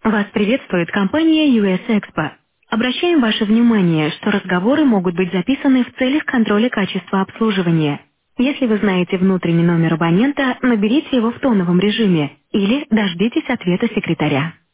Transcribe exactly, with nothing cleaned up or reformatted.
Вас приветствует компания ю эс Экспо. Обращаем ваше внимание, что разговоры могут быть записаны в целях контроля качества обслуживания. Если вы знаете внутренний номер абонента, наберите его в тоновом режиме или дождитесь ответа секретаря.